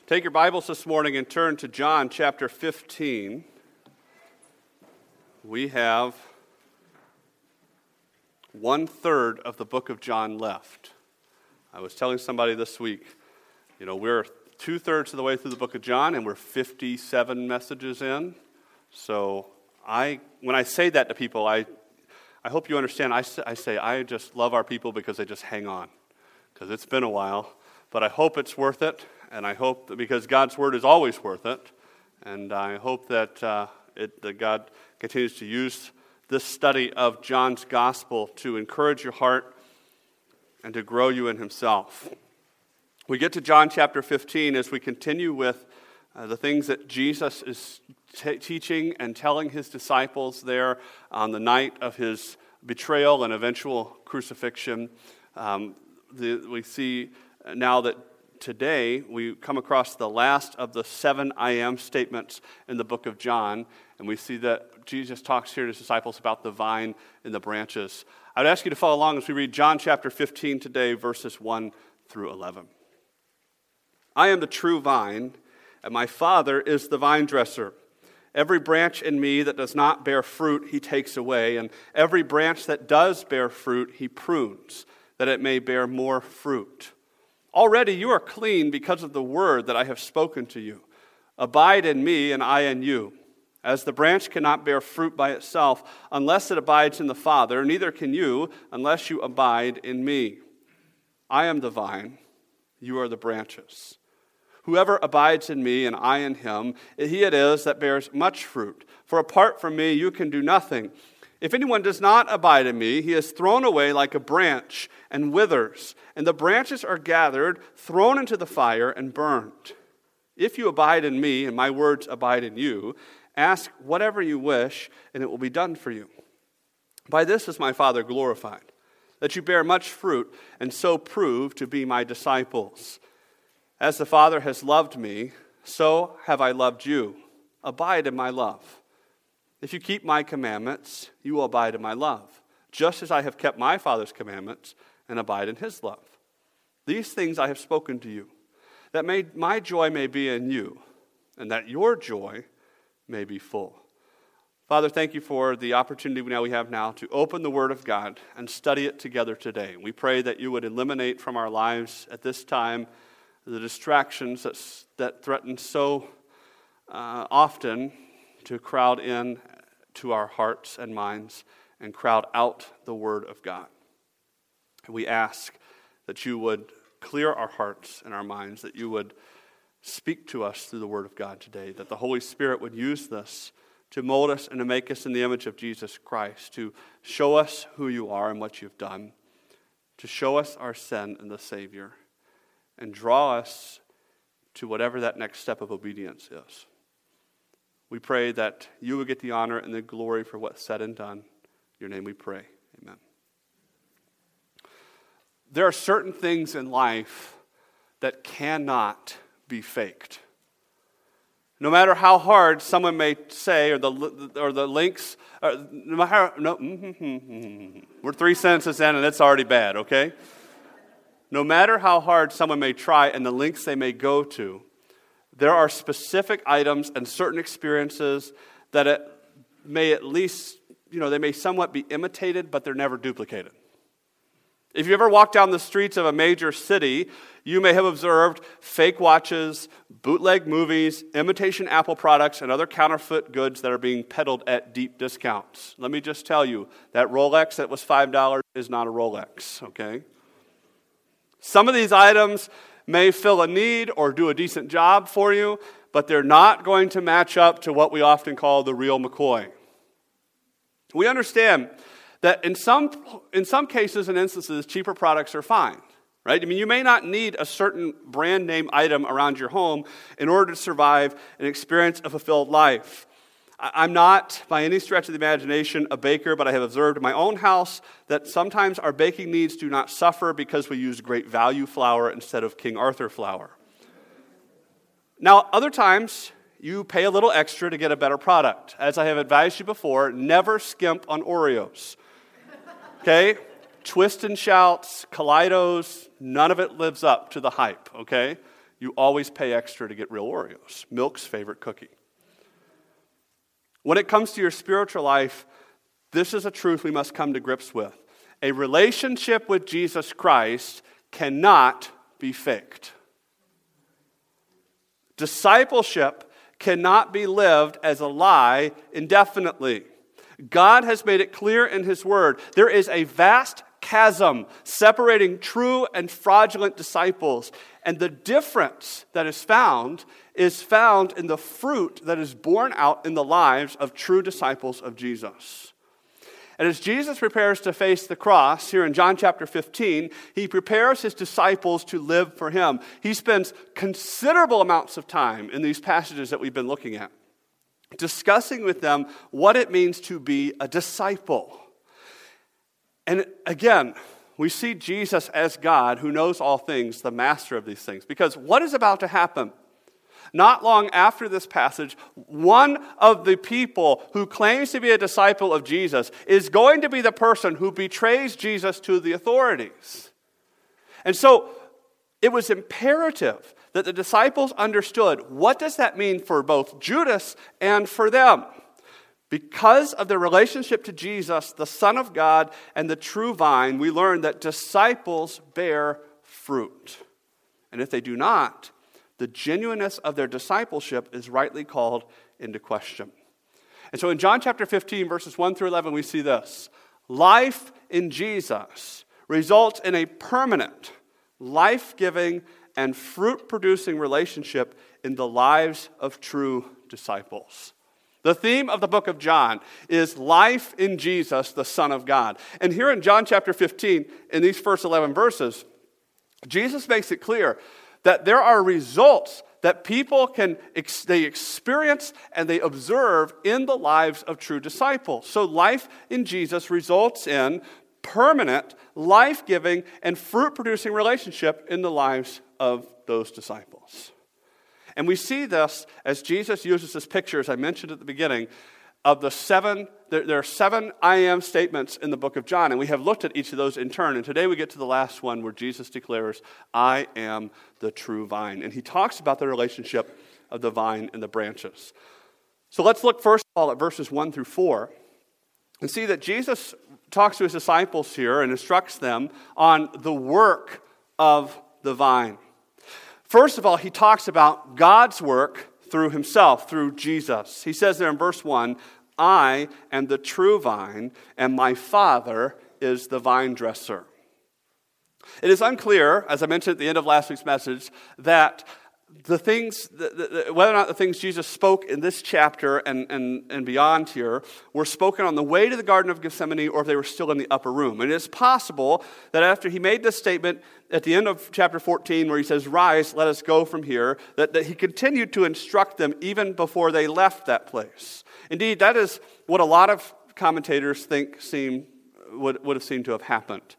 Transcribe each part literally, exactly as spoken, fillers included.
Take your Bibles this morning and turn to John chapter fifteen. We have one third of the book of John left. I was telling somebody this week, you know, we're two thirds of the way through the book of John and we're fifty-seven messages in. So I, when I say that to people, I, I hope you understand. I, I say I just love our people because they just hang on, because it's been a while. But I hope it's worth it. And I hope that because God's word is always worth it, and I hope that uh, it, that God continues to use this study of John's gospel to encourage your heart and to grow you in himself. We get to John chapter fifteen as we continue with uh, the things that Jesus is t- teaching and telling his disciples there on the night of his betrayal and eventual crucifixion. Um, the, we see now that today, we come across the last of the seven I am statements in the book of John, and we see that Jesus talks here to his disciples about the vine and the branches. I'd ask you to follow along as we read John chapter fifteen today, verses one through eleven. I am the true vine, and my Father is the vine dresser. Every branch in me that does not bear fruit, he takes away, and every branch that does bear fruit, he prunes, that it may bear more fruit. Already you are clean because of the word that I have spoken to you. Abide in me, and I in you. As the branch cannot bear fruit by itself unless it abides in the Father, neither can you unless you abide in me. I am the vine, you are the branches. Whoever abides in me and I in him, he it is that bears much fruit. For apart from me you can do nothing. If anyone does not abide in me, he is thrown away like a branch and withers, and the branches are gathered, thrown into the fire, and burned. If you abide in me, and my words abide in you, ask whatever you wish, and it will be done for you. By this is my Father glorified, that you bear much fruit, and so prove to be my disciples. As the Father has loved me, so have I loved you. Abide in my love. If you keep my commandments, you will abide in my love, just as I have kept my Father's commandments and abide in his love. These things I have spoken to you, that may, my joy may be in you, and that your joy may be full. Father, thank you for the opportunity we now we have now to open the Word of God and study it together today. We pray that you would eliminate from our lives at this time the distractions that, that threaten so uh, often to crowd in to our hearts and minds and crowd out the Word of God. We ask that you would clear our hearts and our minds, that you would speak to us through the Word of God today, that the Holy Spirit would use this to mold us and to make us in the image of Jesus Christ, to show us who you are and what you've done, to show us our sin and the Savior, and draw us to whatever that next step of obedience is. We pray that you will get the honor and the glory for what's said and done. In your name we pray. Amen. There are certain things in life that cannot be faked. No matter how hard someone may say, or the or the links, or no matter no, we're three sentences in and it's already bad. Okay. No matter how hard someone may try and the links they may go to, there are specific items and certain experiences that it may at least, you know, they may somewhat be imitated, but they're never duplicated. If you ever walk down the streets of a major city, you may have observed fake watches, bootleg movies, imitation Apple products, and other counterfeit goods that are being peddled at deep discounts. Let me just tell you, that Rolex that was five dollars is not a Rolex, okay? Some of these items may fill a need or do a decent job for you, but they're not going to match up to what we often call the real McCoy. We understand that in some in some cases and instances, cheaper products are fine, right? I mean, you may not need a certain brand name item around your home in order to survive and experience a fulfilled life. I'm not, by any stretch of the imagination, a baker, but I have observed in my own house that sometimes our baking needs do not suffer because we use Great Value flour instead of King Arthur flour. Now, other times, you pay a little extra to get a better product. As I have advised you before, never skimp on Oreos. Okay? Twist and Shouts, Kaleidos, none of it lives up to the hype, okay? you always pay extra to get real Oreos, Milk's favorite cookie. When it comes to your spiritual life, this is a truth we must come to grips with. A relationship with Jesus Christ cannot be faked. Discipleship cannot be lived as a lie indefinitely. God has made it clear in His Word. There is a vast chasm separating true and fraudulent disciples. And the difference that is found is found in the fruit that is borne out in the lives of true disciples of Jesus. And as Jesus prepares to face the cross, here in John chapter fifteen, He prepares His disciples to live for Him. He spends considerable amounts of time in these passages that we've been looking at, discussing with them what it means to be a disciple. And again, we see Jesus as God who knows all things, the master of these things. Because what is about to happen? Not long after this passage, one of the people who claims to be a disciple of Jesus is going to be the person who betrays Jesus to the authorities. And so it was imperative that the disciples understood, what does that mean for both Judas and for them? Because of their relationship to Jesus, the Son of God and the true vine, we learn that disciples bear fruit. And if they do not, the genuineness of their discipleship is rightly called into question. And so in John chapter fifteen, verses one through eleven, we see this. Life in Jesus results in a permanent, life-giving, and fruit-producing relationship in the lives of true disciples. The theme of the book of John is life in Jesus, the Son of God. And here in John chapter fifteen, in these first eleven verses, Jesus makes it clear that there are results that people can they experience and they observe in the lives of true disciples. So life in Jesus results in permanent, life-giving, and fruit-producing relationship in the lives of those disciples. And we see this as Jesus uses this picture, as I mentioned at the beginning, of the seven, there, there are seven I am statements in the book of John, and we have looked at each of those in turn. And today we get to the last one where Jesus declares, I am the true vine. And He talks about the relationship of the vine and the branches. So let's look first of all at verses one through four and see that Jesus talks to His disciples here and instructs them on the work of the vine. First of all, He talks about God's work through Himself, through Jesus. He says there in verse one, I am the true vine, and my Father is the vine dresser. It is unclear, as I mentioned at the end of last week's message, that the things, the, the, whether or not the things Jesus spoke in this chapter and, and, and beyond here were spoken on the way to the Garden of Gethsemane or if they were still in the upper room. And it is possible that after He made this statement at the end of chapter fourteen where He says, rise, let us go from here, that, that He continued to instruct them even before they left that place. Indeed, that is what a lot of commentators think seem, would, would have seemed to have happened.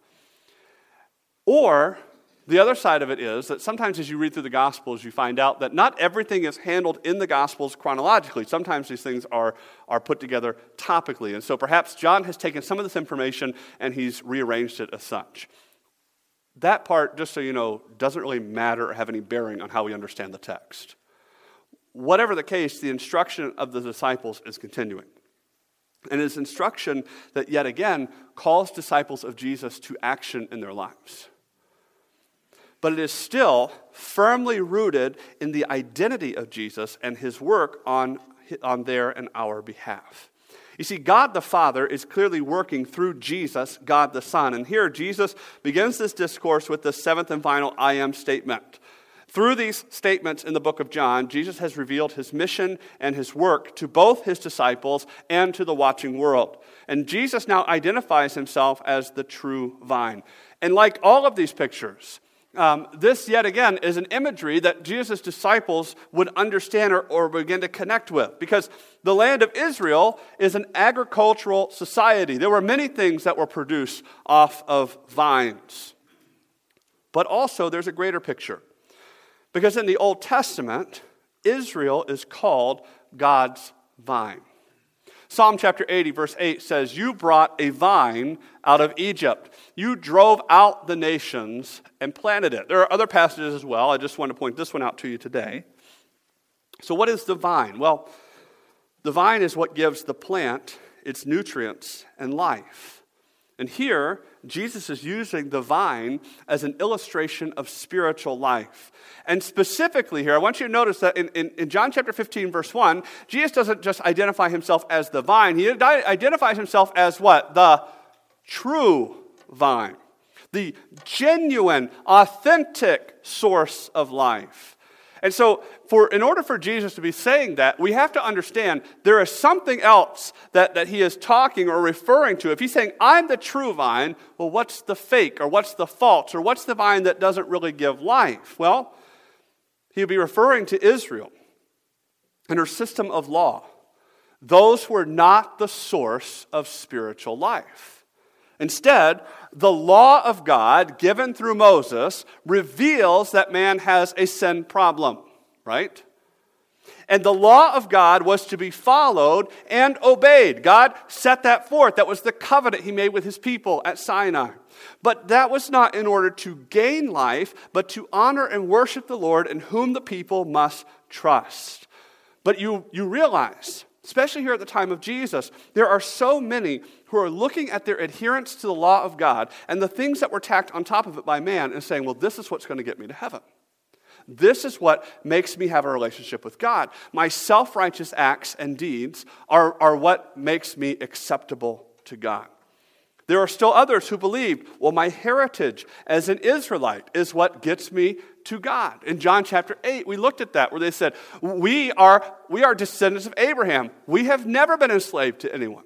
Or the other side of it is that sometimes as you read through the Gospels, you find out that not everything is handled in the Gospels chronologically. Sometimes these things are, are put together topically. And so perhaps John has taken some of this information and he's rearranged it as such. That part, just so you know, doesn't really matter or have any bearing on how we understand the text. Whatever the case, the instruction of the disciples is continuing. And it's instruction that yet again calls disciples of Jesus to action in their lives. But it is still firmly rooted in the identity of Jesus and His work on, on their and our behalf. You see, God the Father is clearly working through Jesus, God the Son. And here Jesus begins this discourse with the seventh and final I am statement. Through these statements in the book of John, Jesus has revealed His mission and His work to both His disciples and to the watching world. And Jesus now identifies Himself as the true vine. And like all of these pictures, Um, this, yet again, is an imagery that Jesus' disciples would understand or, or begin to connect with. Because the land of Israel is an agricultural society. There were many things that were produced off of vines. But also, there's a greater picture. Because in the Old Testament, Israel is called God's vine. Psalm chapter eighty, verse eight says, "You brought a vine out of Egypt. You drove out the nations and planted it." There are other passages as well. I just want to point this one out to you today. So what is the vine? Well, the vine is what gives the plant its nutrients and life. And here, Jesus is using the vine as an illustration of spiritual life. And specifically here, I want you to notice that in, in, in John chapter fifteen, verse one, Jesus doesn't just identify himself as the vine. He identifies himself as what? The true vine. The genuine, authentic source of life. And so, for in order for Jesus to be saying that, we have to understand there is something else that, that he is talking or referring to. If he's saying, "I'm the true vine," well, what's the fake, or what's the false, or what's the vine that doesn't really give life? Well, he would be referring to Israel and her system of law. Those were not the source of spiritual life. Instead, the law of God given through Moses reveals that man has a sin problem, right? And the law of God was to be followed and obeyed. God set that forth. That was the covenant he made with his people at Sinai. But that was not in order to gain life, but to honor and worship the Lord in whom the people must trust. But you, you realize, especially here at the time of Jesus, there are so many who are looking at their adherence to the law of God and the things that were tacked on top of it by man and saying, well, this is what's going to get me to heaven. This is what makes me have a relationship with God. My self-righteous acts and deeds are, are what makes me acceptable to God. There are still others who believe, well, my heritage as an Israelite is what gets me to God. In John chapter eight, we looked at that, where they said, we are, we are descendants of Abraham. We have never been enslaved to anyone.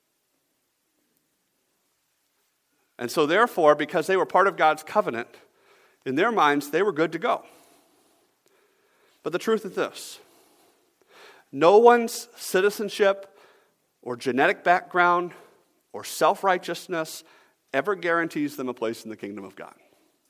And so therefore, because they were part of God's covenant, in their minds, they were good to go. But the truth is this: no one's citizenship or genetic background or self-righteousness ever guarantees them a place in the kingdom of God.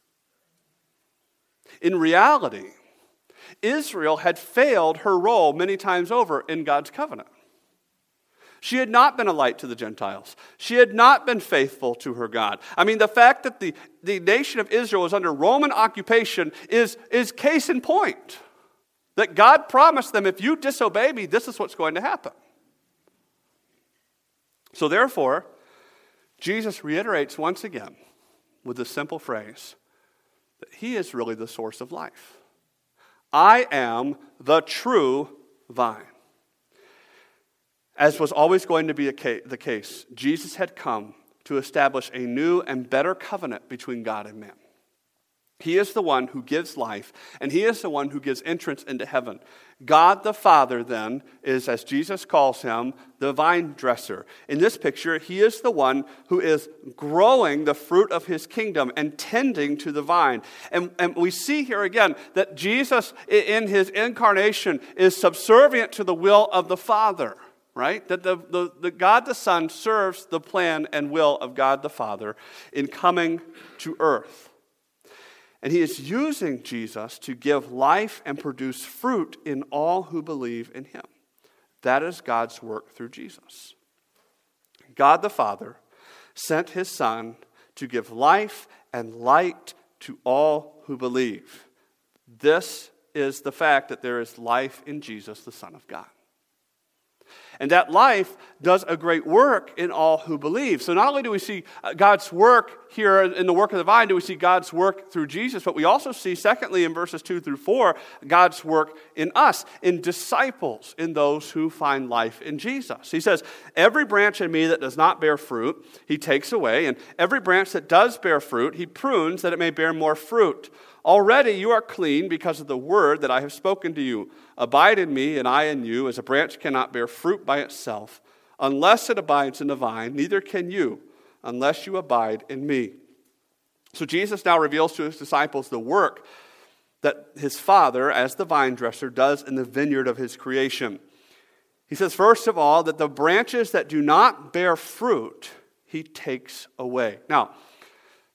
In reality, Israel had failed her role many times over in God's covenant. She had not been a light to the Gentiles. She had not been faithful to her God. I mean, the fact that the, the nation of Israel was under Roman occupation is, is case in point. That God promised them, if you disobey me, this is what's going to happen. So therefore, Jesus reiterates once again with the simple phrase that he is really the source of life. I am the true vine. As was always going to be the case, Jesus had come to establish a new and better covenant between God and man. He is the one who gives life, and he is the one who gives entrance into heaven. God the Father, then, is, as Jesus calls him, the vine dresser. In this picture, he is the one who is growing the fruit of his kingdom and tending to the vine. And, and we see here again that Jesus, in his incarnation, is subservient to the will of the Father. Right? That the, the, the God the Son serves the plan and will of God the Father in coming to earth. And he is using Jesus to give life and produce fruit in all who believe in him. That is God's work through Jesus. God the Father sent his Son to give life and light to all who believe. This is the fact that there is life in Jesus, the Son of God. And that life does a great work in all who believe. So not only do we see God's work here in the work of the vine, do we see God's work through Jesus, but we also see, secondly, in verses two through four, God's work in us, in disciples, in those who find life in Jesus. He says, every branch in me that does not bear fruit, he takes away, and every branch that does bear fruit, he prunes that it may bear more fruit. Already you are clean because of the word that I have spoken to you. Abide in me, and I in you, as a branch cannot bear fruit by itself, unless it abides in the vine, neither can you, unless you abide in me. So Jesus now reveals to his disciples the work that his Father, as the vine dresser, does in the vineyard of his creation. He says, first of all, that the branches that do not bear fruit, he takes away. Now,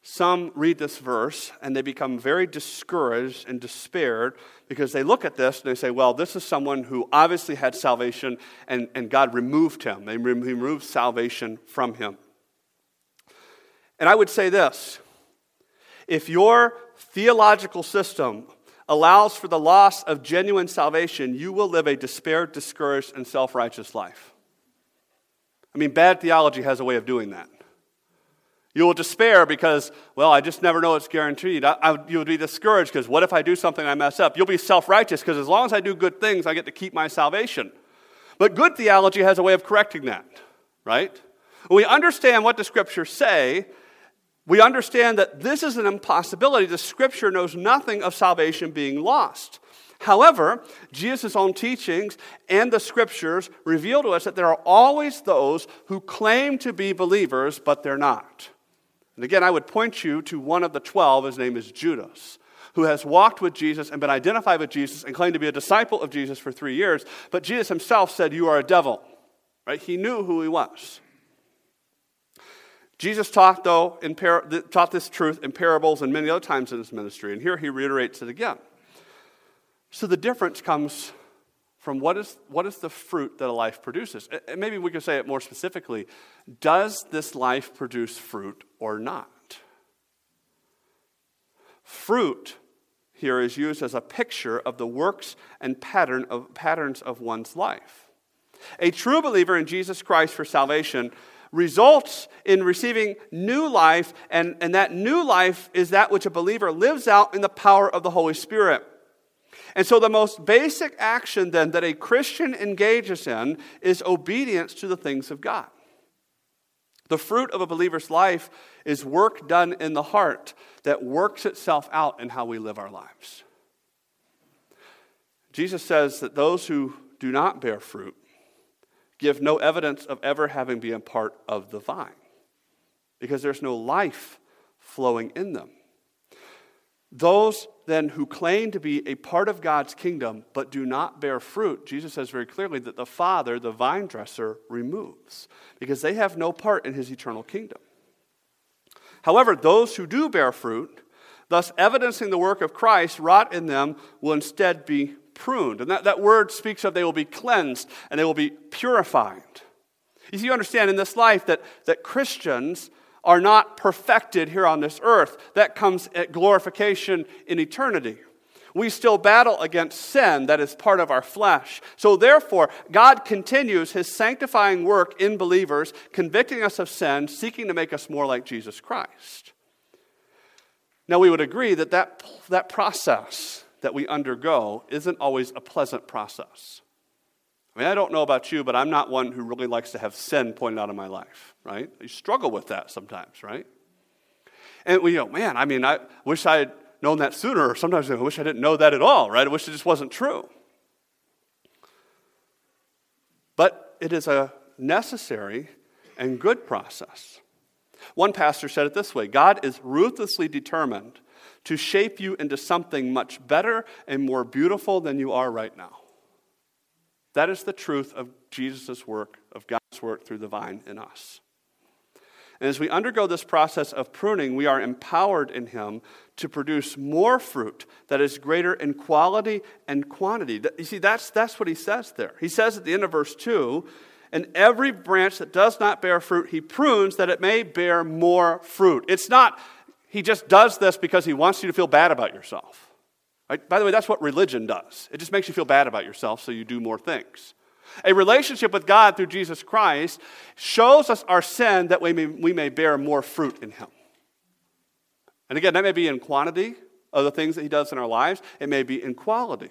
some read this verse and they become very discouraged and despaired because they look at this and they say, well, this is someone who obviously had salvation and, and God removed him. They removed salvation from him. And I would say this, if your theological system allows for the loss of genuine salvation, you will live a despaired, discouraged, and self-righteous life. I mean, bad theology has a way of doing that. You will despair because, well, I just never know it's guaranteed. I, I, you'll be discouraged because what if I do something I mess up? You'll be self-righteous because as long as I do good things, I get to keep my salvation. But good theology has a way of correcting that, right? When we understand what the Scriptures say, we understand that this is an impossibility. The Scripture knows nothing of salvation being lost. However, Jesus' own teachings and the Scriptures reveal to us that there are always those who claim to be believers, but they're not. And again, I would point you to one of the twelve, his name is Judas, who has walked with Jesus and been identified with Jesus and claimed to be a disciple of Jesus for three years. But Jesus himself said, you are a devil. Right? He knew who he was. Jesus taught, though, in par- taught this truth in parables and many other times in his ministry. And here he reiterates it again. So the difference comes from what is, what is the fruit that a life produces. And maybe we could say it more specifically. Does this life produce fruit or not? Fruit here is used as a picture of the works and pattern of, patterns of one's life. A true believer in Jesus Christ for salvation results in receiving new life, and, and that new life is that which a believer lives out in the power of the Holy Spirit. And so the most basic action then that a Christian engages in is obedience to the things of God. The fruit of a believer's life is work done in the heart that works itself out in how we live our lives. Jesus says that those who do not bear fruit give no evidence of ever having been a part of the vine, because there's no life flowing in them. Those then who claim to be a part of God's kingdom but do not bear fruit, Jesus says very clearly that the Father, the vine dresser, removes, because they have no part in his eternal kingdom. However, those who do bear fruit, thus evidencing the work of Christ wrought in them, will instead be pruned. And that, that word speaks of they will be cleansed and they will be purified. You see, you understand in this life that, that Christians are not perfected here on this earth. That comes at glorification in eternity. We still battle against sin that is part of our flesh. So therefore, God continues his sanctifying work in believers, convicting us of sin, seeking to make us more like Jesus Christ. Now we would agree that that, that process that we undergo isn't always a pleasant process. I mean, I don't know about you, but I'm not one who really likes to have sin pointed out in my life, right? You struggle with that sometimes, right? And we go, man, I mean, I wish I had known that sooner, or sometimes I wish I didn't know that at all, right? I wish it just wasn't true. But it is a necessary and good process. One pastor said it this way: God is ruthlessly determined to shape you into something much better and more beautiful than you are right now. That is the truth of Jesus' work, of God's work through the vine in us. And as we undergo this process of pruning, we are empowered in him to produce more fruit that is greater in quality and quantity. You see, that's, that's what he says there. He says at the end of verse two, and every branch that does not bear fruit, he prunes that it may bear more fruit. It's not, he just does this because he wants you to feel bad about yourself. Right? By the way, that's what religion does. It just makes you feel bad about yourself so you do more things. A relationship with God through Jesus Christ shows us our sin that we may, we may bear more fruit in him. And again, that may be in quantity of the things that he does in our lives. It may be in quality.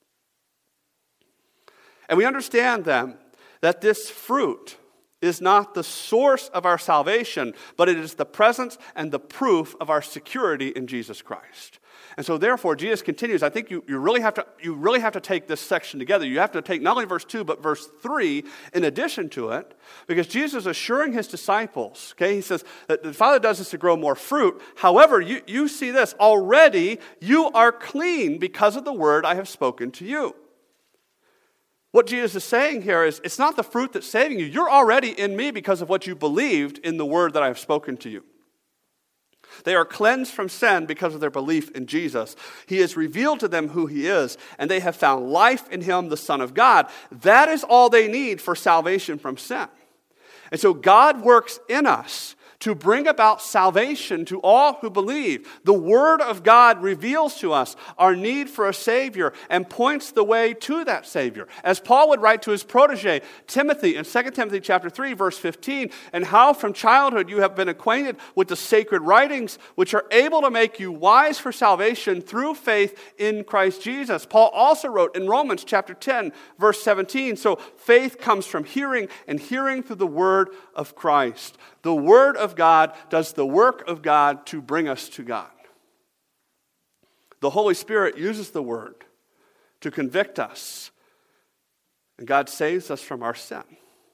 And we understand then that this fruit is not the source of our salvation, but it is the presence and the proof of our security in Jesus Christ. And so therefore, Jesus continues. I think you, you, really have to, you really have to take this section together. You have to take not only verse two, but verse three in addition to it, because Jesus is assuring his disciples, okay, he says that the Father does this to grow more fruit. However, you, you see this, already you are clean because of the word I have spoken to you. What Jesus is saying here is, it's not the fruit that's saving you. You're already in me because of what you believed in the word that I have spoken to you. They are cleansed from sin because of their belief in Jesus. He has revealed to them who he is, and they have found life in him, the Son of God. That is all they need for salvation from sin. And so God works in us to bring about salvation to all who believe. The Word of God reveals to us our need for a Savior and points the way to that Savior. As Paul would write to his protege, Timothy, in Second Timothy chapter three, verse fifteen, and how from childhood you have been acquainted with the sacred writings, which are able to make you wise for salvation through faith in Christ Jesus. Paul also wrote in Romans chapter ten, verse seventeen, so faith comes from hearing, and hearing through the Word of Christ. The Word of God does the work of God to bring us to God. The Holy Spirit uses the Word to convict us, and God saves us from our sin.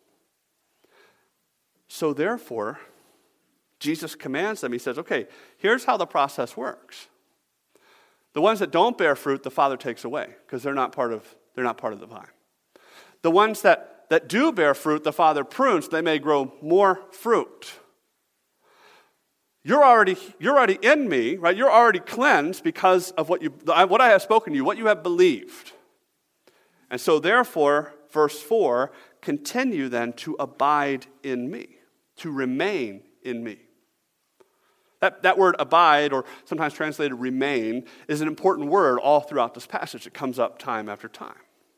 So therefore, Jesus commands them. He says, okay, here's how the process works. The ones that don't bear fruit, the Father takes away, because they're not part of, they're not part of the vine. The ones that that do bear fruit, the Father prunes, they may grow more fruit. You're already, you're already in me, right? You're already cleansed because of what you, what I have spoken to you, what you have believed. And so therefore, verse four, continue then to abide in me, to remain in me. That, that word abide, or sometimes translated remain, is an important word all throughout this passage. It comes up time after time.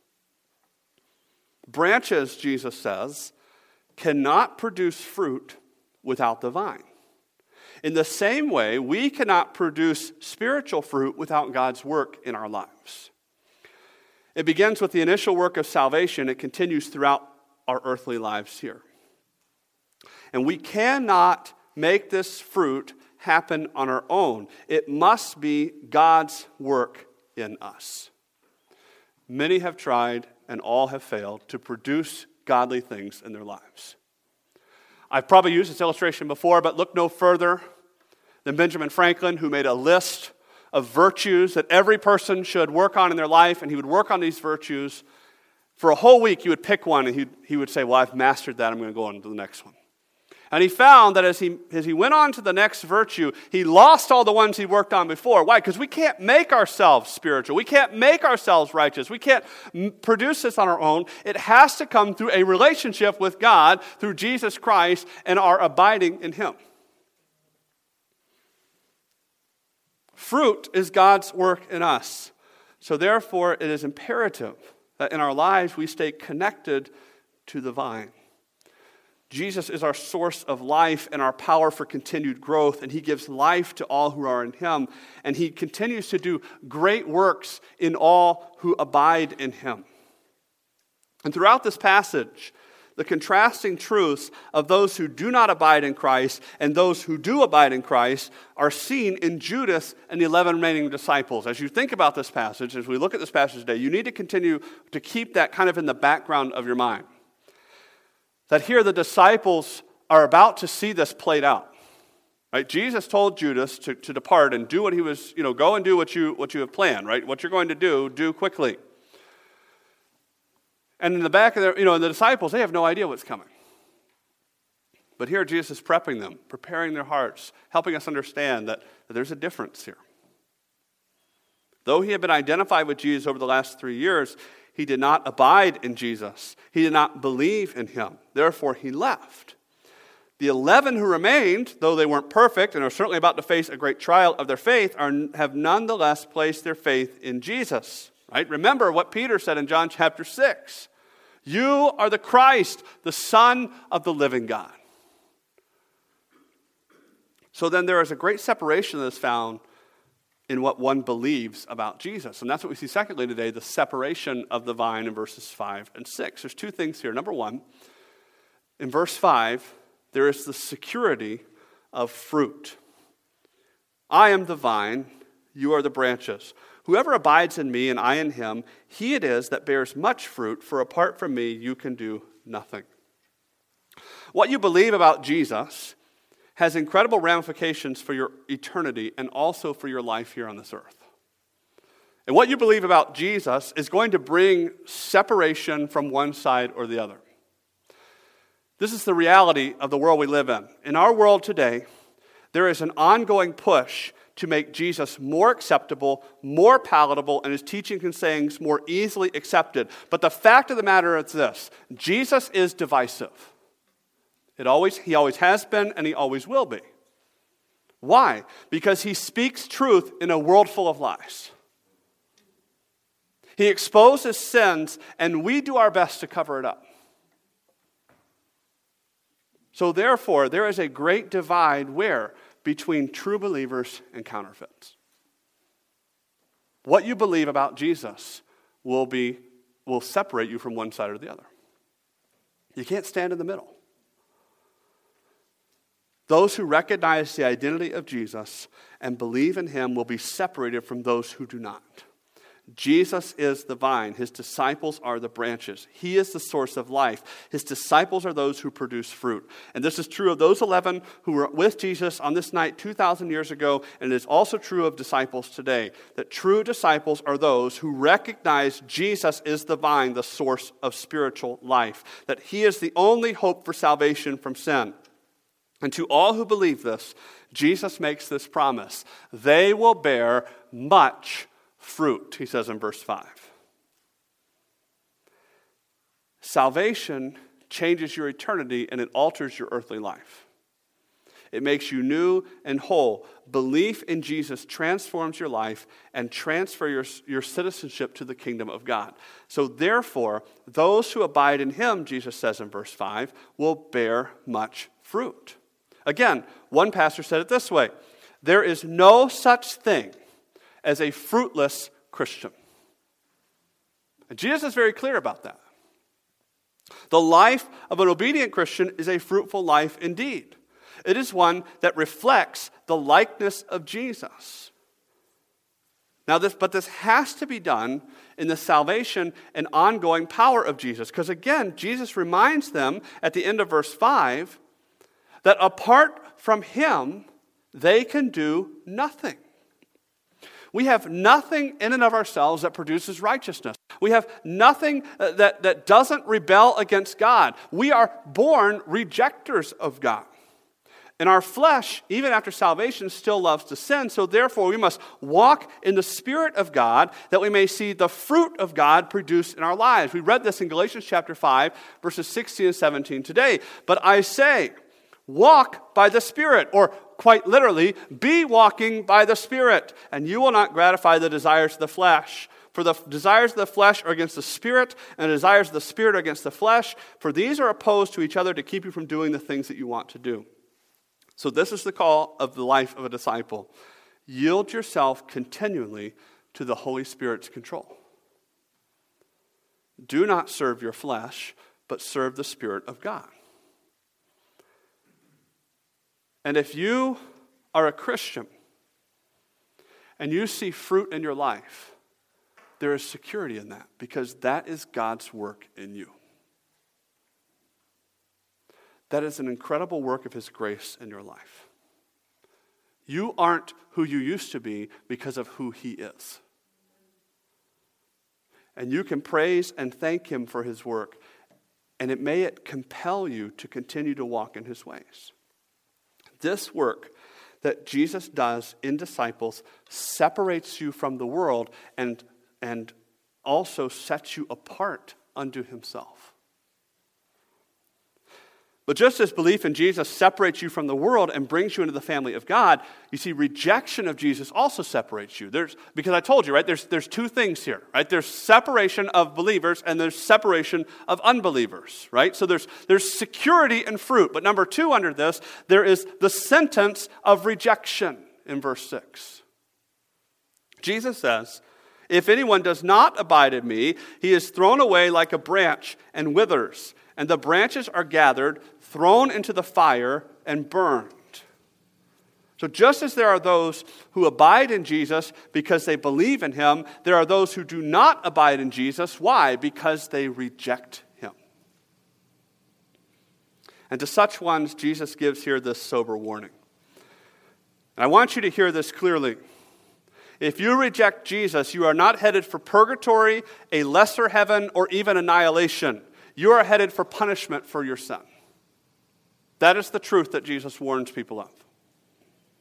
Branches, Jesus says, cannot produce fruit without the vine. In the same way, we cannot produce spiritual fruit without God's work in our lives. It begins with the initial work of salvation. It continues throughout our earthly lives here. And we cannot make this fruit happen on our own. It must be God's work in us. Many have tried, and all have failed to produce godly things in their lives. I've probably used this illustration before, but look no further than Benjamin Franklin, who made a list of virtues that every person should work on in their life, and he would work on these virtues. For a whole week, he would pick one, and he he would say, well, I've mastered that, I'm going to go on to the next one. And he found that as he, as he went on to the next virtue, he lost all the ones he worked on before. Why? Because we can't make ourselves spiritual. We can't make ourselves righteous. We can't m- produce this on our own. It has to come through a relationship with God, through Jesus Christ, and our abiding in him. Fruit is God's work in us. So therefore, it is imperative that in our lives we stay connected to the vine. Jesus is our source of life and our power for continued growth, and he gives life to all who are in him, and he continues to do great works in all who abide in him. And throughout this passage, the contrasting truths of those who do not abide in Christ and those who do abide in Christ are seen in Judas and the eleven remaining disciples. As you think about this passage, as we look at this passage today, you need to continue to keep that kind of in the background of your mind. That here the disciples are about to see this played out. Right? Jesus told Judas to, to depart and do what he was, you know, go and do what you what you have planned, right? What you're going to do, do quickly. And in the back of their, you know, the disciples, they have no idea what's coming. But here Jesus is prepping them, preparing their hearts, helping us understand that, that there's a difference here. Though he had been identified with Jesus over the last three years, he did not abide in Jesus. He did not believe in him. Therefore, he left. The eleven who remained, though they weren't perfect and are certainly about to face a great trial of their faith, are, have nonetheless placed their faith in Jesus. Right? Remember what Peter said in John chapter six. You are the Christ, the Son of the living God. So then there is a great separation that is found in what one believes about Jesus. And that's what we see secondly today, the separation of the vine in verses five and six. There's two things here. Number one, in verse five, there is the security of fruit. I am the vine, you are the branches. Whoever abides in me and I in him, he it is that bears much fruit, for apart from me you can do nothing. What you believe about Jesus has incredible ramifications for your eternity and also for your life here on this earth. And what you believe about Jesus is going to bring separation from one side or the other. This is the reality of the world we live in. In our world today, There is an ongoing push to make Jesus more acceptable, more palatable, and his teachings and sayings more easily accepted. But the fact of the matter is this: Jesus is divisive. It always, he always has been, and he always will be. Why? Because he speaks truth in a world full of lies. He exposes sins, and we do our best to cover it up. So therefore, there is a great divide where? Between true believers and counterfeits. What you believe about Jesus will be will separate you from one side or the other. You can't stand in the middle. Those who recognize the identity of Jesus and believe in him will be separated from those who do not. Jesus is the vine. His disciples are the branches. He is the source of life. His disciples are those who produce fruit. And this is true of those eleven who were with Jesus on this night two thousand years ago, and it is also true of disciples today, that true disciples are those who recognize Jesus is the vine, the source of spiritual life, that he is the only hope for salvation from sin. And to all who believe this, Jesus makes this promise: they will bear much fruit, he says in verse five. Salvation changes your eternity and it alters your earthly life. It makes you new and whole. Belief in Jesus transforms your life and transfer your, your citizenship to the kingdom of God. So therefore, those who abide in him, Jesus says in verse five, will bear much fruit. Again, one pastor said it this way: there is no such thing as a fruitless Christian. And Jesus is very clear about that. The life of an obedient Christian is a fruitful life indeed. It is one that reflects the likeness of Jesus. Now this, but this has to be done in the salvation and ongoing power of Jesus. Because again, Jesus reminds them at the end of verse five that apart from him, they can do nothing. We have nothing in and of ourselves that produces righteousness. We have nothing that, that doesn't rebel against God. We are born rejectors of God. And our flesh, even after salvation, still loves to sin. So therefore, we must walk in the Spirit of God that we may see the fruit of God produced in our lives. We read this in Galatians chapter five, verses sixteen and seventeen today. But I say, walk by the Spirit, or quite literally, be walking by the Spirit, and you will not gratify the desires of the flesh. For the desires of the flesh are against the Spirit, and the desires of the Spirit are against the flesh. For these are opposed to each other to keep you from doing the things that you want to do. So this is the call of the life of a disciple. Yield yourself continually to the Holy Spirit's control. Do not serve your flesh, but serve the Spirit of God. And if you are a Christian and you see fruit in your life, there is security in that, because that is God's work in you. That is an incredible work of his grace in your life. You aren't who you used to be because of who he is. And you can praise and thank him for his work, and it may it compel you to continue to walk in his ways. This work that Jesus does in disciples separates you from the world and, and also sets you apart unto himself. But just as belief in Jesus separates you from the world and brings you into the family of God, you see, rejection of Jesus also separates you. There's, because I told you, right, there's, there's two things here, right? There's separation of believers and there's separation of unbelievers, right? So there's, there's security and fruit. But number two under this, there is the sentence of rejection in verse six. Jesus says, if anyone does not abide in me, he is thrown away like a branch and withers. And the branches are gathered, thrown into the fire, and burned. So just as there are those who abide in Jesus because they believe in him, there are those who do not abide in Jesus. Why? Because they reject him. And to such ones, Jesus gives here this sober warning. And I want you to hear this clearly. If you reject Jesus, you are not headed for purgatory, a lesser heaven, or even annihilation. You are headed for punishment for your sin. That is the truth that Jesus warns people of.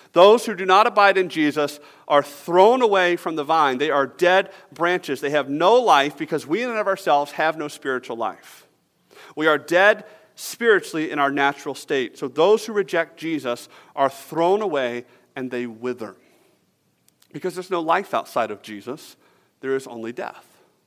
Those who do not abide in Jesus are thrown away from the vine. They are dead branches. They have no life because we in and of ourselves have no spiritual life. We are dead spiritually in our natural state. So those who reject Jesus are thrown away and they wither. Because there's no life outside of Jesus. There is only death.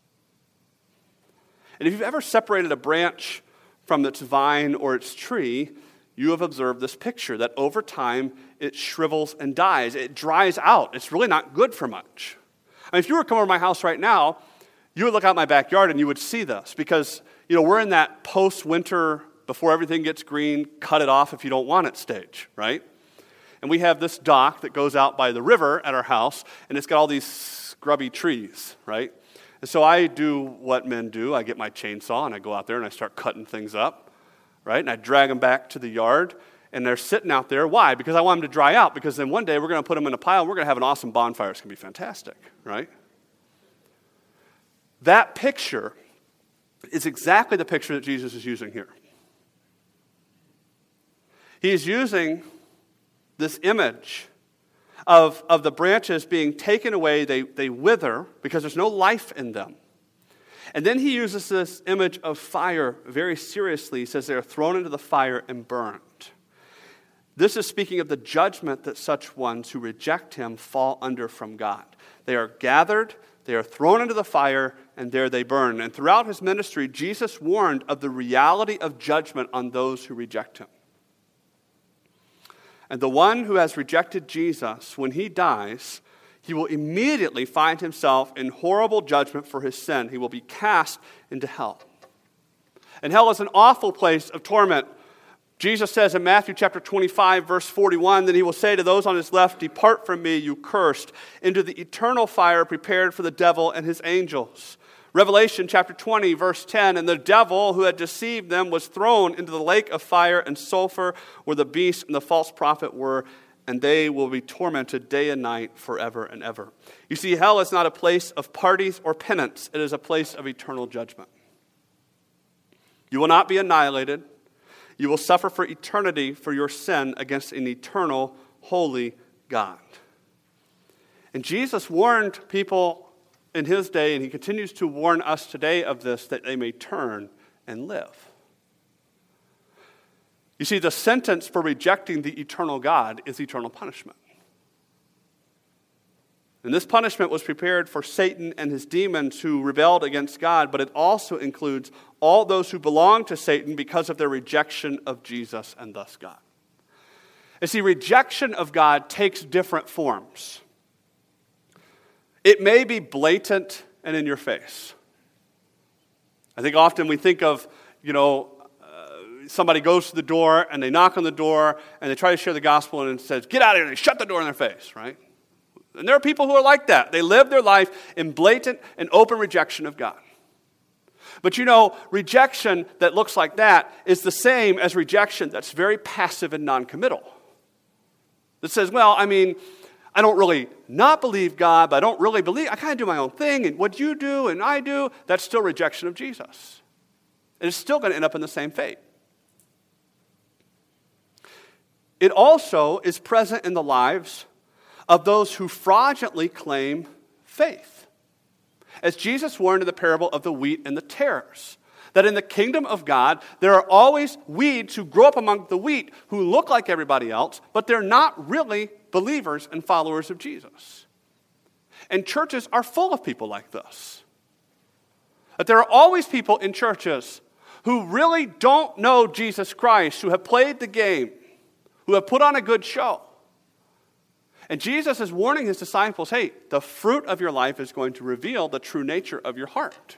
And if you've ever separated a branch from its vine or its tree, you have observed this picture, that over time it shrivels and dies. It dries out. It's really not good for much. I mean, if you were to come over to my house right now, you would look out my backyard and you would see this because, you know, we're in that post-winter, before everything gets green, cut it off if you don't want it stage, right? And we have this dock that goes out by the river at our house, and it's got all these scrubby trees, right? And so I do what men do. I get my chainsaw and I go out there and I start cutting things up. Right? And I drag them back to the yard, and they're sitting out there. Why? Because I want them to dry out, because then one day we're going to put them in a pile, and we're going to have an awesome bonfire. It's going to be fantastic, right? That picture is exactly the picture that Jesus is using here. He is using this image of, of the branches being taken away. They, they wither because there's no life in them. And then he uses this image of fire very seriously. He says they are thrown into the fire and burned. This is speaking of the judgment that such ones who reject him fall under from God. They are gathered, they are thrown into the fire, and there they burn. And throughout his ministry, Jesus warned of the reality of judgment on those who reject him. And the one who has rejected Jesus, when he dies, he will immediately find himself in horrible judgment for his sin. He will be cast into hell. And hell is an awful place of torment. Jesus says in Matthew chapter twenty-five, verse forty-one, that he will say to those on his left, "Depart from me, you cursed, into the eternal fire prepared for the devil and his angels." Revelation chapter twenty, verse ten, "And the devil who had deceived them was thrown into the lake of fire and sulfur, where the beast and the false prophet were, and they will be tormented day and night forever and ever." You see, hell is not a place of parties or penance. It is a place of eternal judgment. You will not be annihilated. You will suffer for eternity for your sin against an eternal, holy God. And Jesus warned people in his day, and he continues to warn us today of this, that they may turn and live. You see, the sentence for rejecting the eternal God is eternal punishment. And this punishment was prepared for Satan and his demons who rebelled against God, but it also includes all those who belong to Satan because of their rejection of Jesus and thus God. You see, rejection of God takes different forms. It may be blatant and in your face. I think often we think of, you know, somebody goes to the door and they knock on the door and they try to share the gospel and it says, "Get out of here," and they shut the door in their face, right? And there are people who are like that. They live their life in blatant and open rejection of God. But you know, rejection that looks like that is the same as rejection that's very passive and non-committal. That says, well, I mean, I don't really not believe God, but I don't really believe, I kind of do my own thing, and what you do and I do, that's still rejection of Jesus. And it's still going to end up in the same fate. It also is present in the lives of those who fraudulently claim faith. As Jesus warned in the parable of the wheat and the tares, that in the kingdom of God, there are always weeds who grow up among the wheat who look like everybody else, but they're not really believers and followers of Jesus. And churches are full of people like this. That there are always people in churches who really don't know Jesus Christ, who have played the game, who have put on a good show. And Jesus is warning his disciples, hey, the fruit of your life is going to reveal the true nature of your heart.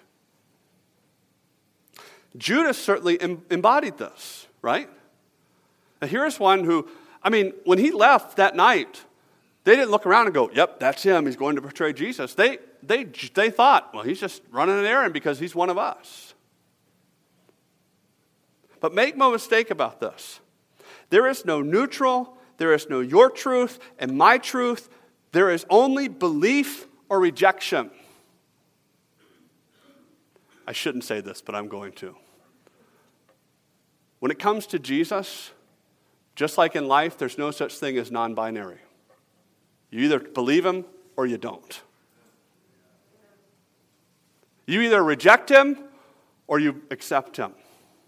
Judas certainly em- embodied this, right? Now here's one who, I mean, when he left that night, they didn't look around and go, yep, that's him, he's going to betray Jesus. They, they, they thought, well, he's just running an errand because he's one of us. But make no mistake about this. There is no neutral, there is no your truth and my truth. There is only belief or rejection. I shouldn't say this, but I'm going to. When it comes to Jesus, just like in life, there's no such thing as non-binary. You either believe him or you don't. You either reject him or you accept him.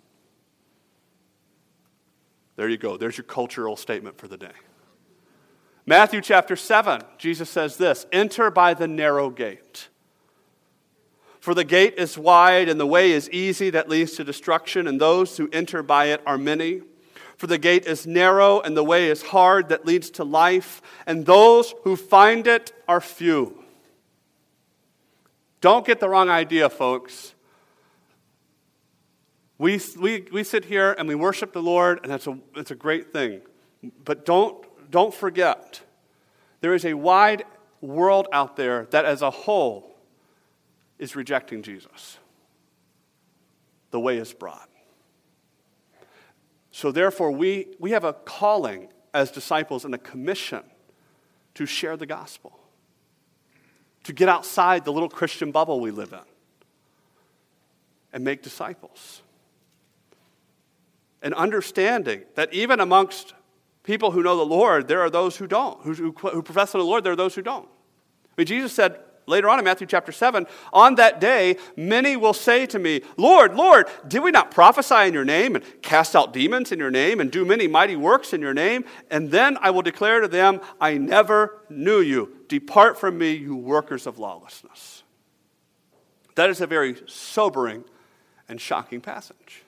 There you go. There's your cultural statement for the day. Matthew chapter seven, Jesus says this, enter by the narrow gate. For the gate is wide and the way is easy that leads to destruction, and those who enter by it are many. For the gate is narrow and the way is hard that leads to life, and those who find it are few. Don't get the wrong idea, folks. We, we, we sit here and we worship the Lord, and that's a, it's a great thing. But don't, don't forget, there is a wide world out there that as a whole is rejecting Jesus. The way is broad. So therefore, we, we have a calling as disciples and a commission to share the gospel, to get outside the little Christian bubble we live in and make disciples. And understanding that even amongst people who know the Lord, there are those who don't, who, who, who profess the Lord, there are those who don't. I mean, Jesus said later on in Matthew chapter seven, on that day, many will say to me, Lord, Lord, did we not prophesy in your name and cast out demons in your name and do many mighty works in your name? And then I will declare to them, I never knew you. Depart from me, you workers of lawlessness. That is a very sobering and shocking passage.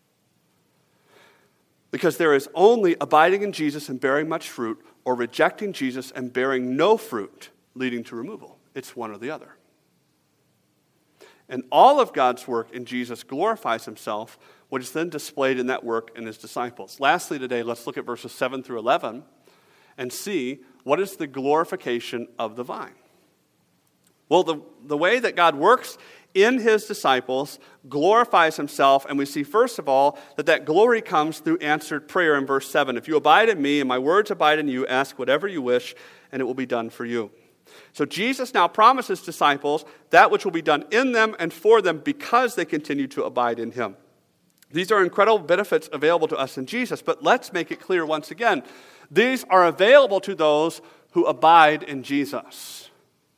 Because there is only abiding in Jesus and bearing much fruit, or rejecting Jesus and bearing no fruit, leading to removal. It's one or the other. And all of God's work in Jesus glorifies himself, which is then displayed in that work in his disciples. Lastly today, let's look at verses seven through eleven and see what is the glorification of the vine. Well, the, the way that God works in his disciples glorifies himself, and we see first of all that that glory comes through answered prayer in verse seven. If you abide in me and my words abide in you, ask whatever you wish and it will be done for you. So Jesus now promises disciples that which will be done in them and for them because they continue to abide in him. These are incredible benefits available to us in Jesus, but let's make it clear once again. These are available to those who abide in Jesus.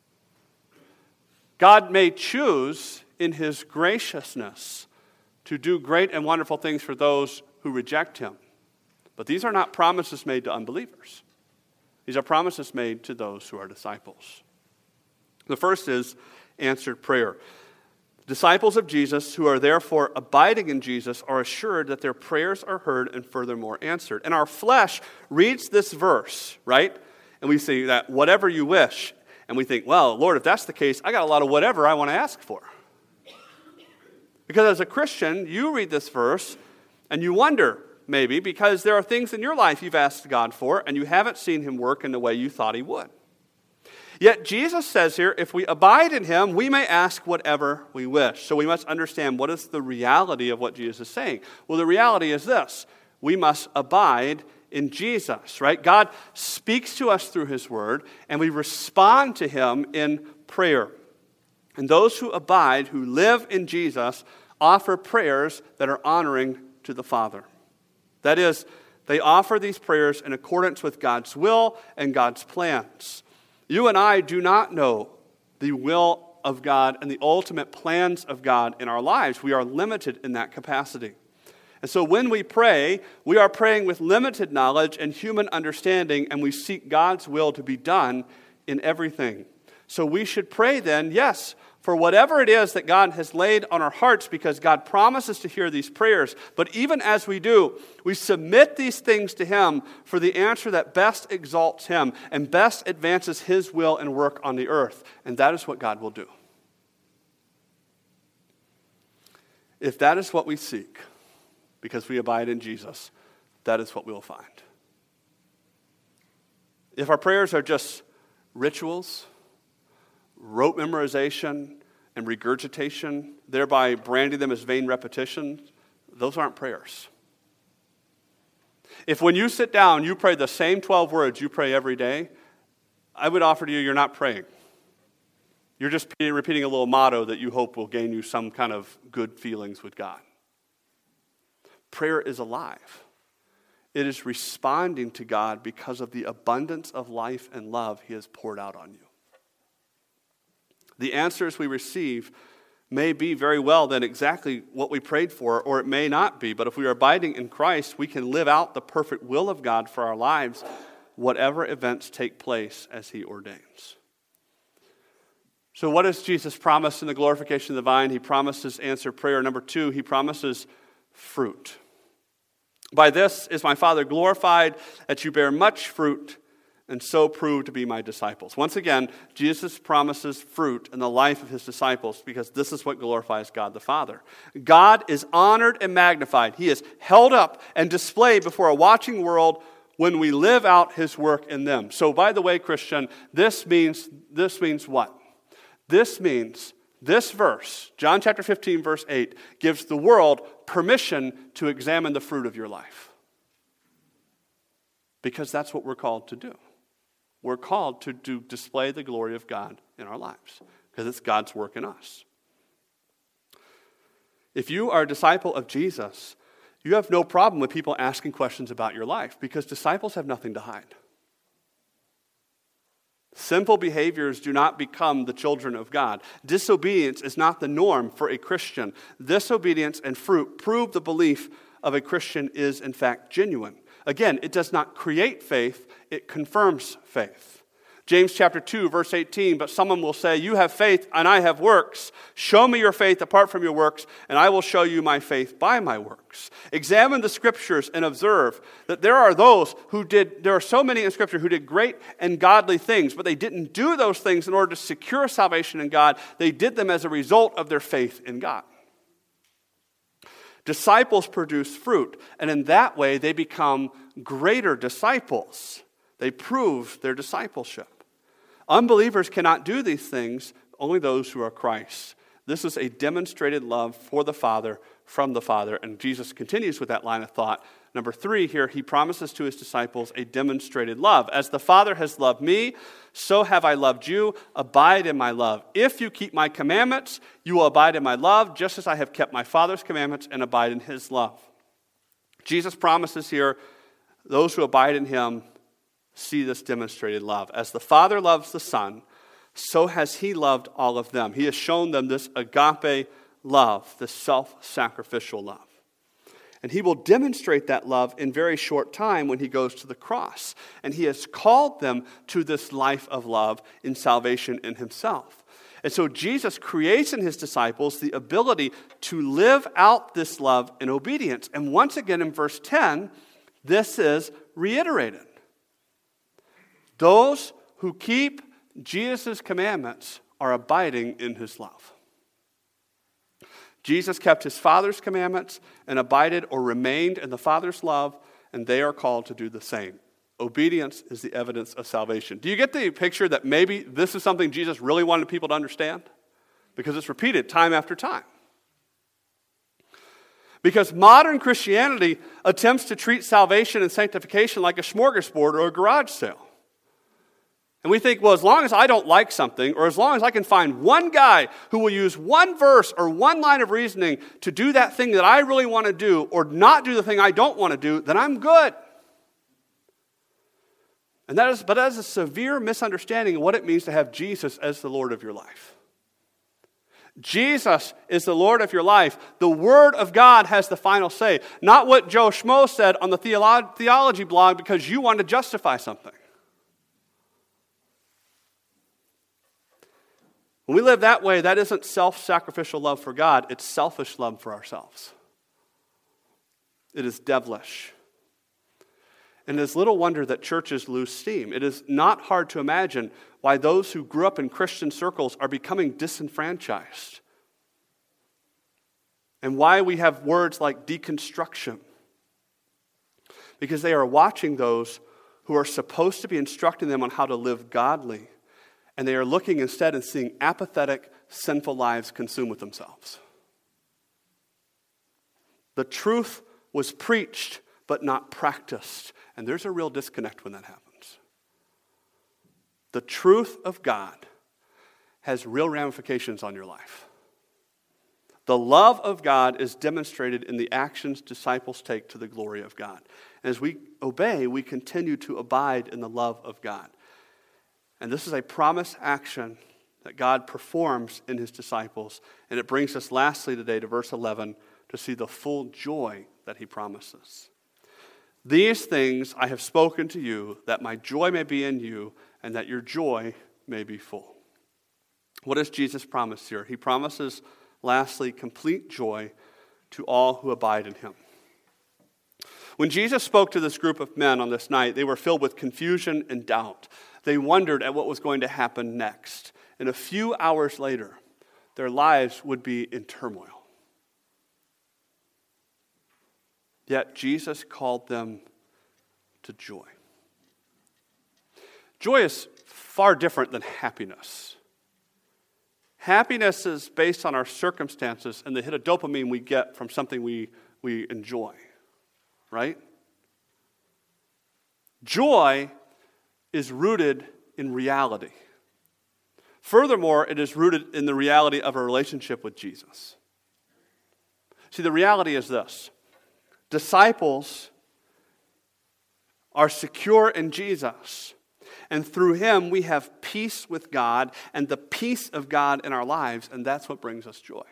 God may choose in his graciousness to do great and wonderful things for those who reject him. But these are not promises made to unbelievers. These are promises made to those who are disciples. The first is answered prayer. Disciples of Jesus who are therefore abiding in Jesus are assured that their prayers are heard and furthermore answered. And our flesh reads this verse, right? And we say that whatever you wish. And we think, well, Lord, if that's the case, I got a lot of whatever I want to ask for. Because as a Christian, you read this verse and you wonder, maybe, because there are things in your life you've asked God for and you haven't seen him work in the way you thought he would. Yet Jesus says here, if we abide in him, we may ask whatever we wish. So we must understand what is the reality of what Jesus is saying. Well, the reality is this. We must abide in Jesus, right? God speaks to us through his word, and we respond to him in prayer. And those who abide, who live in Jesus, offer prayers that are honoring to the Father. That is, they offer these prayers in accordance with God's will and God's plans. You and I do not know the will of God and the ultimate plans of God in our lives. We are limited in that capacity. And so when we pray, we are praying with limited knowledge and human understanding, and we seek God's will to be done in everything. So we should pray then, yes, for whatever it is that God has laid on our hearts, because God promises to hear these prayers. But even as we do, we submit these things to him for the answer that best exalts him and best advances his will and work on the earth. And that is what God will do. If that is what we seek, because we abide in Jesus, that is what we will find. If our prayers are just rituals, rote memorization, and regurgitation, thereby branding them as vain repetition, those aren't prayers. If when you sit down, you pray the same twelve words you pray every day, I would offer to you, you're not praying. You're just repeating a little motto that you hope will gain you some kind of good feelings with God. Prayer is alive. It is responding to God because of the abundance of life and love he has poured out on you. The answers we receive may be very well then exactly what we prayed for, or it may not be. But if we are abiding in Christ, we can live out the perfect will of God for our lives, whatever events take place as he ordains. So what does Jesus promise in the glorification of the vine? He promises answered prayer. Number two, he promises fruit. By this is my Father glorified, that you bear much fruit, and so prove to be my disciples. Once again, Jesus promises fruit in the life of his disciples because this is what glorifies God the Father. God is honored and magnified. He is held up and displayed before a watching world when we live out his work in them. So by the way, Christian, this means this means what? This means this verse, John chapter fifteen, verse eight, gives the world permission to examine the fruit of your life. Because that's what we're called to do. We're called to do, display the glory of God in our lives. Because it's God's work in us. If you are a disciple of Jesus, you have no problem with people asking questions about your life. Because disciples have nothing to hide. Simple behaviors do not become the children of God. Disobedience is not the norm for a Christian. Disobedience and fruit prove the belief of a Christian is in fact genuine. Again, it does not create faith, it confirms faith. James chapter two, verse eighteen, but someone will say, you have faith and I have works. Show me your faith apart from your works, and I will show you my faith by my works. Examine the scriptures and observe that there are those who did, there are so many in scripture who did great and godly things, but they didn't do those things in order to secure salvation in God. They did them as a result of their faith in God. Disciples produce fruit, and in that way they become greater disciples. They prove their discipleship. Unbelievers cannot do these things, only those who are Christ. This is a demonstrated love for the Father, from the Father. And Jesus continues with that line of thought. Number three here, he promises to his disciples a demonstrated love. As the Father has loved me, so have I loved you. Abide in my love. If you keep my commandments, you will abide in my love, just as I have kept my Father's commandments and abide in his love. Jesus promises here, those who abide in him see this demonstrated love. As the Father loves the Son, so has he loved all of them. He has shown them this agape love, this self-sacrificial love. And he will demonstrate that love in very short time when he goes to the cross. And he has called them to this life of love in salvation in himself. And so Jesus creates in his disciples the ability to live out this love in obedience. And once again in verse ten, this is reiterated. Those who keep Jesus' commandments are abiding in his love. Jesus kept his Father's commandments and abided or remained in the Father's love, and they are called to do the same. Obedience is the evidence of salvation. Do you get the picture that maybe this is something Jesus really wanted people to understand? Because it's repeated time after time. Because modern Christianity attempts to treat salvation and sanctification like a smorgasbord or a garage sale. And we think, well, as long as I don't like something, or as long as I can find one guy who will use one verse or one line of reasoning to do that thing that I really want to do, or not do the thing I don't want to do, then I'm good. And that is, but that is a severe misunderstanding of what it means to have Jesus as the Lord of your life. Jesus is the Lord of your life. The Word of God has the final say. Not what Joe Schmo said on the theolo- theology blog because you want to justify something. When we live that way, that isn't self-sacrificial love for God. It's selfish love for ourselves. It is devilish. And it is little wonder that churches lose steam. It is not hard to imagine why those who grew up in Christian circles are becoming disenfranchised. And why we have words like deconstruction. Because they are watching those who are supposed to be instructing them on how to live godly. And they are looking instead and seeing apathetic, sinful lives consumed with themselves. The truth was preached, but not practiced. And there's a real disconnect when that happens. The truth of God has real ramifications on your life. The love of God is demonstrated in the actions disciples take to the glory of God. As we obey, we continue to abide in the love of God. And this is a promise action that God performs in his disciples. And it brings us lastly today to verse eleven to see the full joy that he promises. These things I have spoken to you, that my joy may be in you, and that your joy may be full. What does Jesus promise here? He promises, lastly, complete joy to all who abide in him. When Jesus spoke to this group of men on this night, they were filled with confusion and doubt. They wondered at what was going to happen next. And a few hours later, their lives would be in turmoil. Yet Jesus called them to joy. Joy is far different than happiness. Happiness is based on our circumstances and the hit of dopamine we get from something we, we enjoy, right? Joy is rooted in reality. Furthermore, it is rooted in the reality of a relationship with Jesus. See, the reality is this. Disciples are secure in Jesus, and through him we have peace with God and the peace of God in our lives, and that's what brings us joy.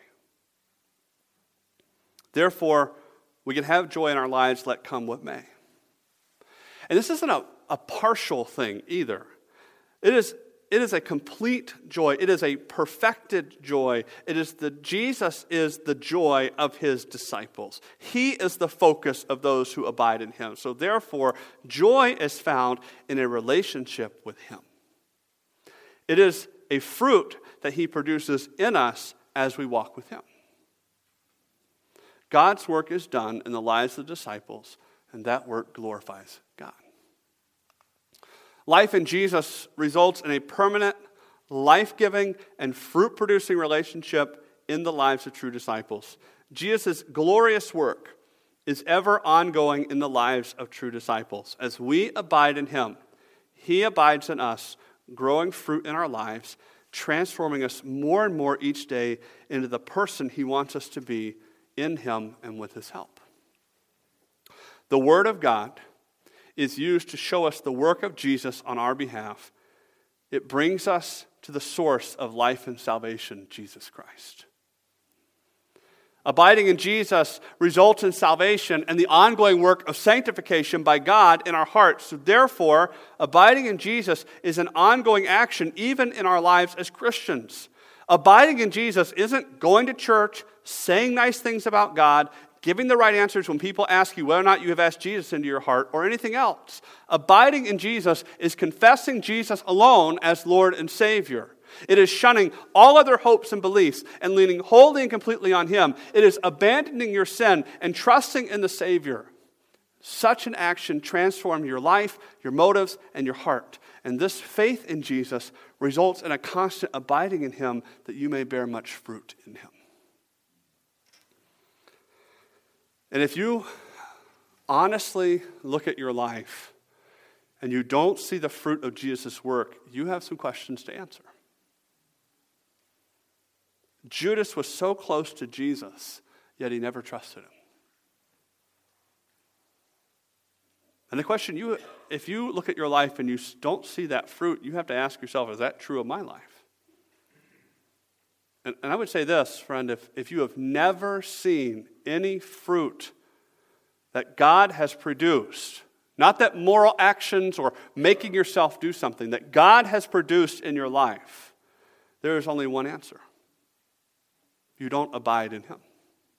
Therefore, we can have joy in our lives, let come what may. And this isn't a, a partial thing either. It is It is a complete joy. It is a perfected joy. It is the Jesus is the joy of his disciples. He is the focus of those who abide in him. So therefore, joy is found in a relationship with him. It is a fruit that he produces in us as we walk with him. God's work is done in the lives of the disciples, and that work glorifies God. Life in Jesus results in a permanent, life-giving, and fruit-producing relationship in the lives of true disciples. Jesus' glorious work is ever ongoing in the lives of true disciples. As we abide in him, he abides in us, growing fruit in our lives, transforming us more and more each day into the person he wants us to be in him and with his help. The Word of God is used to show us the work of Jesus on our behalf. It brings us to the source of life and salvation, Jesus Christ. Abiding in Jesus results in salvation and the ongoing work of sanctification by God in our hearts. So therefore, abiding in Jesus is an ongoing action even in our lives as Christians. Abiding in Jesus isn't going to church, saying nice things about God, giving the right answers when people ask you whether or not you have asked Jesus into your heart or anything else. Abiding in Jesus is confessing Jesus alone as Lord and Savior. It is shunning all other hopes and beliefs and leaning wholly and completely on him. It is abandoning your sin and trusting in the Savior. Such an action transforms your life, your motives, and your heart. And this faith in Jesus results in a constant abiding in him that you may bear much fruit in him. And if you honestly look at your life and you don't see the fruit of Jesus' work, you have some questions to answer. Judas was so close to Jesus, yet he never trusted him. And the question, you, if you look at your life and you don't see that fruit, you have to ask yourself, is that true of my life? And, and I would say this, friend, if, if you have never seen any fruit that God has produced, not that moral actions or making yourself do something, that God has produced in your life, there is only one answer. You don't abide in him.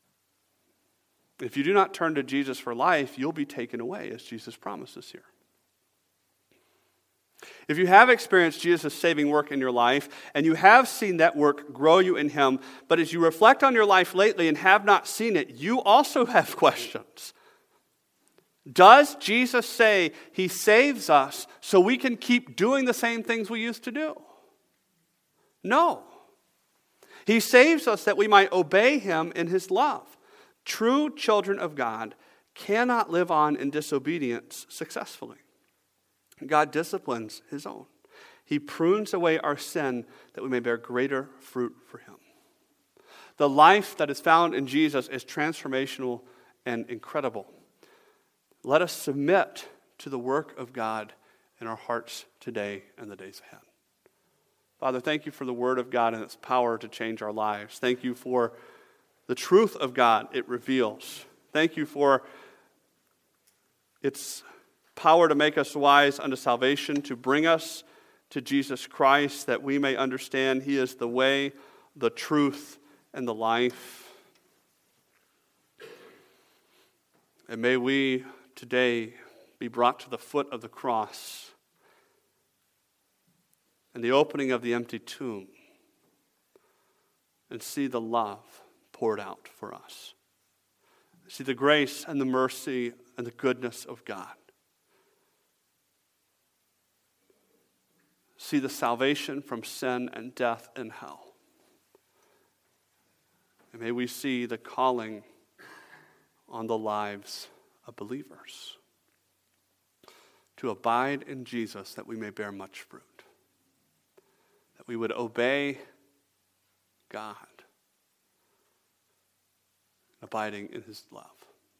If you do not turn to Jesus for life, you'll be taken away, as Jesus promises here. If you have experienced Jesus' saving work in your life, and you have seen that work grow you in him, but as you reflect on your life lately and have not seen it, you also have questions. Does Jesus say he saves us so we can keep doing the same things we used to do? No. He saves us that we might obey him in his love. True children of God cannot live on in disobedience successfully. God disciplines his own. He prunes away our sin that we may bear greater fruit for him. The life that is found in Jesus is transformational and incredible. Let us submit to the work of God in our hearts today and the days ahead. Father, thank you for the Word of God and its power to change our lives. Thank you for the truth of God it reveals. Thank you for its power to make us wise unto salvation, to bring us to Jesus Christ, that we may understand He is the way, the truth, and the life. And may we today be brought to the foot of the cross and the opening of the empty tomb and see the love poured out for us. See the grace and the mercy and the goodness of God. See the salvation from sin and death and hell. And may we see the calling on the lives of believers to abide in Jesus that we may bear much fruit. That we would obey God, abiding in His love.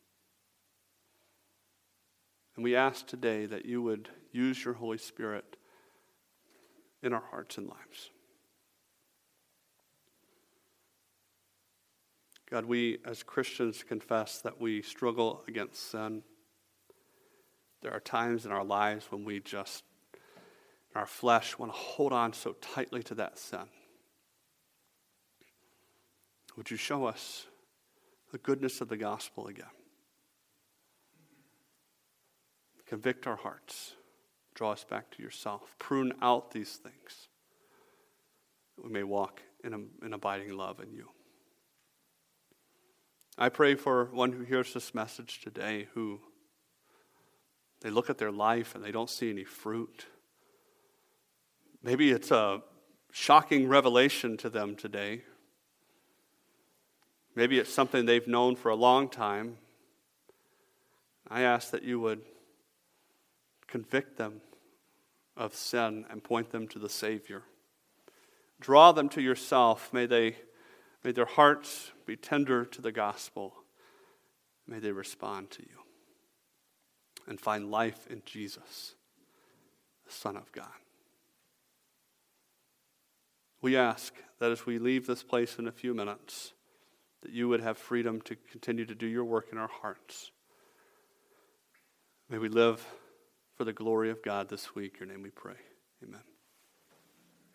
And we ask today that you would use your Holy Spirit in our hearts and lives. God, we as Christians confess that we struggle against sin. There are times in our lives when we just, in our flesh, want to hold on so tightly to that sin. Would you show us the goodness of the gospel again? Convict our hearts. Draw us back to yourself. Prune out these things, that we may walk in, a, in abiding love in you. I pray for one who hears this message today, who they look at their life and they don't see any fruit. Maybe it's a shocking revelation to them today. Maybe it's something they've known for a long time. I ask that you would convict them of sin and point them to the Savior. Draw them to yourself. May they, may their hearts be tender to the gospel. May they respond to you and find life in Jesus, the Son of God. We ask that as we leave this place in a few minutes, that you would have freedom to continue to do your work in our hearts. May we live for the glory of God this week. In your name we pray. Amen.